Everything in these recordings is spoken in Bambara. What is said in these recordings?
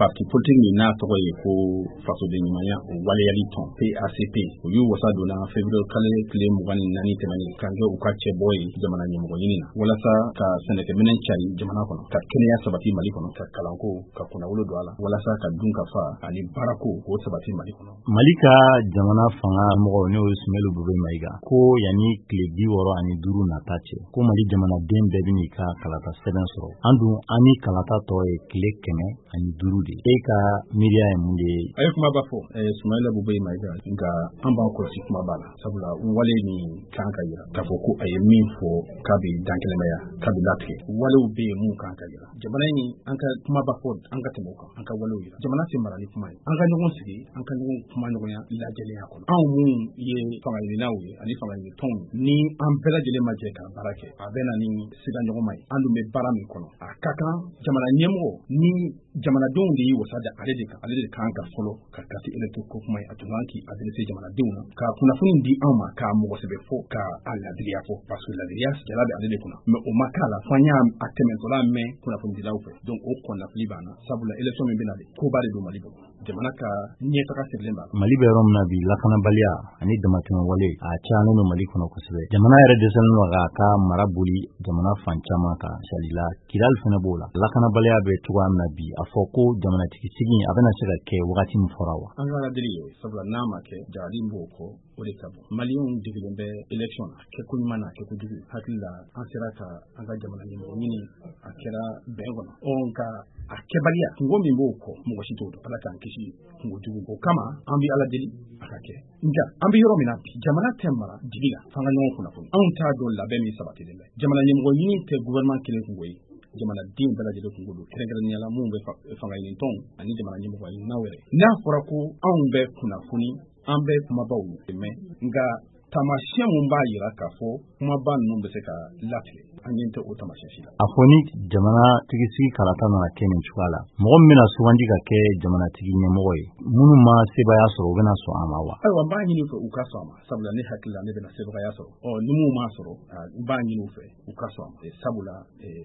parti politique min n'a tɔgɔ ye ko fasoden ɲumanya o waleyali tɔn PACP o y'u wasa donna février kalo tile 24 tɛmɛnen kan kɛ u ka cɛ bɔ ye jamana ɲɛmɔgɔ ɲini na walasa ka sɛnɛkɛminɛn cari jamana kɔnɔ ka kɛnɛya sabati Mali kɔnɔ ka kalanko ka kunnawolo don a la walasa ka dun ka fa ani baarako k'o sabati Mali kɔnɔ. Mali ka jamana fanga mɔgɔ n'o ye Sumelu Bube Mayiga ko yanni tile 65 nata cɛ ko Mali jamanaden bɛɛ bɛ n'i ka kalata sɛbɛn sɔrɔ. An dun an ni kalata tɔ ye tile 105 de. E ka miiriya ye mun de ye? A ye kumaba fɔ Sumelu Bube Mayiga nka an b'an kɔlɔsi kumaba la sabula wale min kan ka yira k'a fɔ ko a ye min fɔ k'a bɛ dankɛlɛmaya k'a bɛ latigɛ walew bɛ yen mun kan ka yira jamana in an ka kumaba fɔ an ka tɛmɛ o kan an ka walew yira jamana tɛ mara ni kuma ye an ka ɲɔgɔn sigi an ka ɲɔgɔn kuma ɲɔgɔnya lajɛlenya kɔnɔ anw mun ye fangaɲininaw ye ani fangaɲinitɔnw ni an bɛɛ lajɛlen ma jɛ ka baara kɛ a bɛ na ni siga ɲɔgɔnma ye an dun bɛ baara min kɔnɔ a ka kan jamana ɲɛmɔgɔ ni jamanadenw de ye wasa da ale de kan ka fɔlɔ ka kati électro ko kuma ye a tun kan k'i adressé jamanadenw na ka kunnafoni di an ma k'a mɔgɔ sɛbɛ fɔ ka a ladiriya fɔ parce que ladiriya jala bɛ ale de kunna mais o ma k'a la fo an y'a tɛmɛtɔla mɛn kunnafonidilaw fɛ donc o kɔnnafili b'an na sabula élection min bɛna de koba de don Mali bolo jamana ka ɲɛtaga sirilen b'a la. Mali bɛ yɔrɔ min na bi lakanabaliya ani damatɛmɛ wale a cayalen don Mali kɔnɔ kosɛbɛ jamana yɛrɛ dɛsɛlen don k'a ka mara boli jamana fan caman kan salila Kidali fana b'o la lakanabaliya bɛ cogoya min na bi a fɔ ko jamanatigi sigi a bɛna se ka kɛ wagati min fɔra wa. An ka ladiri ye sabula n'a ma kɛ jali b'o kɔ o de ka bon Maliyɛnw degelen bɛ élection na kɛ ko ɲuman na kɛ ko jugu hakili la an sera ka an ka jamana ɲɛmɔgɔ ɲini a kɛra bɛn kɔnɔ nka a kɛbaliya kungo min b'o kɔ mɔgɔ si t'o dɔn Ala k'an kisi kungo jugu o kama an bɛ Ala deli a ka kɛ nka an bɛ yɔrɔ min na jamana tɛ mara digi la f'an ka ɲɔgɔn kunnafoni anw t'a dɔn labɛn min sabatilen bɛ jamana ɲɛmɔgɔ ɲini tɛ gouvernement kelen kungo ye jamanaden bɛɛ lajɛlen kungo don kɛrɛnkɛrɛnnenya la mun bɛ fangaɲinitɔnw ani jamana ɲɛmɔgɔ ɲininaw yɛrɛ n'a fɔra ko anw bɛ kunnafoni an bɛ kumabaw mɛn nka tamasiyɛn mun b'a yira k'a fɔ kumaba ninnu bɛ se ka latigɛ an ɲɛ tɛ o tamasiyɛn si la. A fɔ ni jamanatigi sigi kalata nana kɛ nin cogoya la mɔgɔ min bɛna sugandi ka kɛ jamanatigi ɲɛmɔgɔ ye minnu ma sebaya sɔrɔ u bɛna sɔn a ma wa. Ayiwa n b'a ɲini u fɛ u ka sɔn a ma sabula ne hakili la ne bɛna sebagaya sɔrɔ ni mun m'a sɔrɔ n b'a ɲini u fɛ u ka sɔn a ma sabula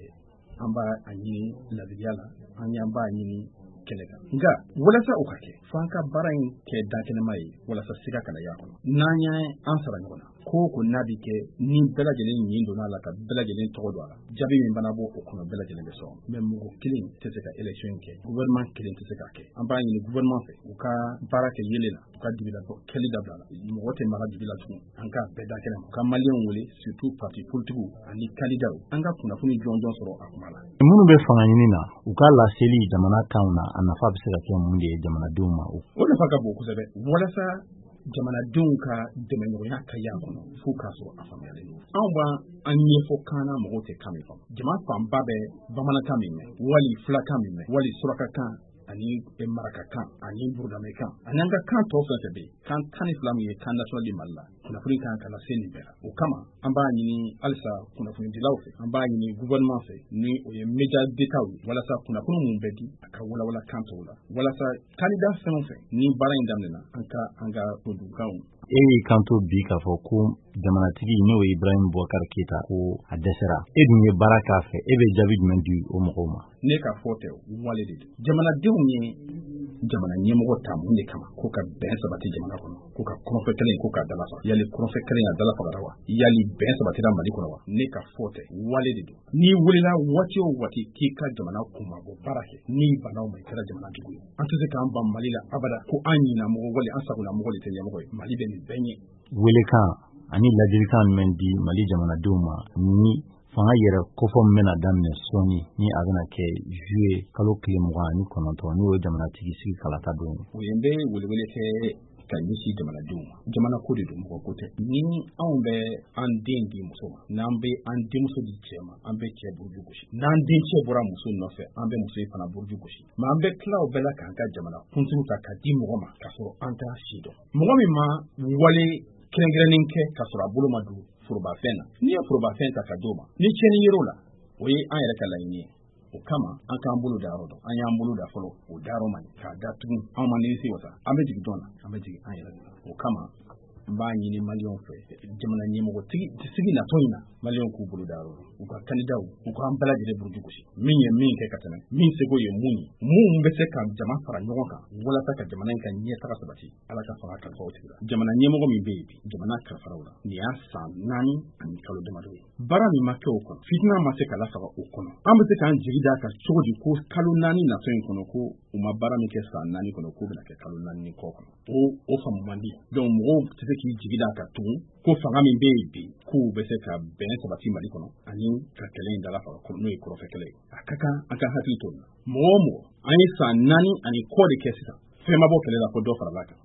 an b'a ɲini ladiriya la an b'a ɲini kɛlɛ kan nka walasa o ka kɛ f'an ka baara in kɛ dankɛnɛma ye walasa siga kana y'a kɔnɔ n'an y'an sara ɲɔgɔn na ko n'a bi kɛ ni bɛɛ lajɛlen ɲin donna a la ka bɛɛ lajɛlen tɔgɔ don a la jaabi min bana bɔ o kɔnɔ bɛɛ lajɛlen bɛ sɔn mais mɔgɔ kelen tɛ se ka élection kɛ gouvernement kelen tɛ se k'a kɛ an b'a ɲini gouvernement fɛ u ka baara kɛ yelen na u ka dibila kɛli dabila la mɔgɔ tɛ mara dibila tugun an ka bɛɛ dankɛnɛ ma u ka maliyɛnw wele surtout parti politiques ani candidat an ka kunnafoni jɔnjɔn sɔrɔ a kuma la. Minnu bɛ fanga ɲini na u ka laseli jamana kanw na a nafa bɛ se ka kɛ mun de ye jamanadenw ma o nafa ka bon kosɛbɛ walasa jamanadenw ka dɛmɛɲɔgɔnya ka y'a kɔnɔ fo k'a sɔrɔ a faamuyalen don anw b'an ɲɛfɔ kan na mɔgɔw tɛ kan min faamu jama fanba bɛ bamanankan min mɛn wali fulakan min mɛn wali surakakan ani marakakan ani burudamɛkan ani an ka kan tɔ fɛn fɛn bɛ yen kan 12 min ye kan national di Mali la kunnafoni kan ka lase nin bɛɛ la o kama an b'a ɲini halisa kunnafonidilaw fɛ an b'a ɲini gouvernement fɛ ni o ye média d'état ye walasa kunnafoni mun bɛ di a ka walawala kan tɔw la walasa candidat fɛn o fɛn ni baara in daminɛna an ka produkanw. E y'i kanto bi k'a fɔ ko jamanatigi n'o ye Ibrahim Boubacar Keita ko a dɛsɛra e dun ye baara k'a fɛ e bɛ jaabi jumɛn di o mɔgɔw ma. Ne ka fɔ tɛ wale de don jamanadenw ye jamana ɲɛmɔgɔ ta mun de kama ko ka bɛn sabati jamana kɔnɔ ko ka kɔnɔfɛ kelen ko ka dalafa yali kɔnɔfɛ kelen ya dalafagara wa yali bɛn sabatira Mali kɔnɔ wa ne ka fɔ tɛ wale de don n'i wulila waati o waati k'i ka jamana kumabɔ baara kɛ n'i banaw ma i kɛra jamana jugu ye an tɛ se k'an ban Mali la abada ko an ɲina mɔgɔ wale an sagona mɔgɔ de tɛ ɲɛmɔgɔ ye Mali bɛ nin bɛɛ ɲɛ. Welekan ani ladilikan jumɛn di Mali jamanadenw ma ni fanga yɛrɛ kofɔ min bɛna daminɛ sɔɔni ni a bɛna kɛ juillet kalo 29 n'o ye jamanatigi sigi kalata don ye. O ye n bɛ welewele kɛ ka ɲɛsin jamanadenw ma jamana ko de don mɔgɔ ko tɛ ni anw bɛ an den di muso ma n'an bɛ an denmuso di cɛ ma an bɛ cɛ buruju gosi n'an den cɛ bɔra muso nɔfɛ an bɛ muso in fana buruju gosi mais an bɛ tila o bɛɛ la k'an ka jamana kuntigi ta ka di mɔgɔ ma k'a sɔrɔ an t'a si dɔn mɔgɔ min ma wale kɛrɛnkɛrɛnnen kɛ k'a sɔrɔ a bolo ma don forobafɛn na n'i ye forobafɛn ta ka d'o ma ni cɛnni yer'o la o ye an yɛrɛ ka laɲini ye o kama an k'an bolo da yɔrɔ dɔn an y'an bolo da fɔlɔ o da yɔrɔ man ɲi k'a da tugun anw ma nimisi wasa an bɛ jigin dɔn na an bɛ jigin an yɛrɛ de la o kama b'a ɲini maliyɛnw fɛ jamana ɲɛmɔgɔ sigi natɔ in na maliyɛnw k'u bolo da yɔrɔ u ka kandidaw u k'an bɛɛ lajɛlen buruju gosi min ye min kɛ ka tɛmɛ min seko ye mun bɛ se ka jama fara ɲɔgɔn kan walasa ka jamana in ka ɲɛtaga sabati ala ka fanga kalifaw tigila jamana ɲɛmɔgɔ min bɛ yen bi jamana kalifaraw la nin y'a san 4 ani kalo damadɔ ye baara min ma kɛ o kɔnɔ fitina ma se ka lasaga o kɔnɔ an bɛ se k'an jigi da kan cogo di ko kalo 4 natɔ in kɔnɔ ko u ma baara min kɛ san 4 kɔnɔ k'o bɛna kɛ kalo 4 ni kɔ kɔnɔ o faamu man di donc mɔgɔw tɛ se k'i jigi da kan tugun ko fanga min bɛ yen bi k'u bɛ se ka bɛn sabati Mali kɔnɔ ani ka kɛlɛ in dalafaga n'o ye kɔrɔfɛ kɛlɛ ye a ka kan an ka hakili to nin na mɔgɔ o mɔgɔ an ye san 4 ani kɔ de kɛ sisan fɛn ma bɔ kɛlɛ la ko dɔ farala kan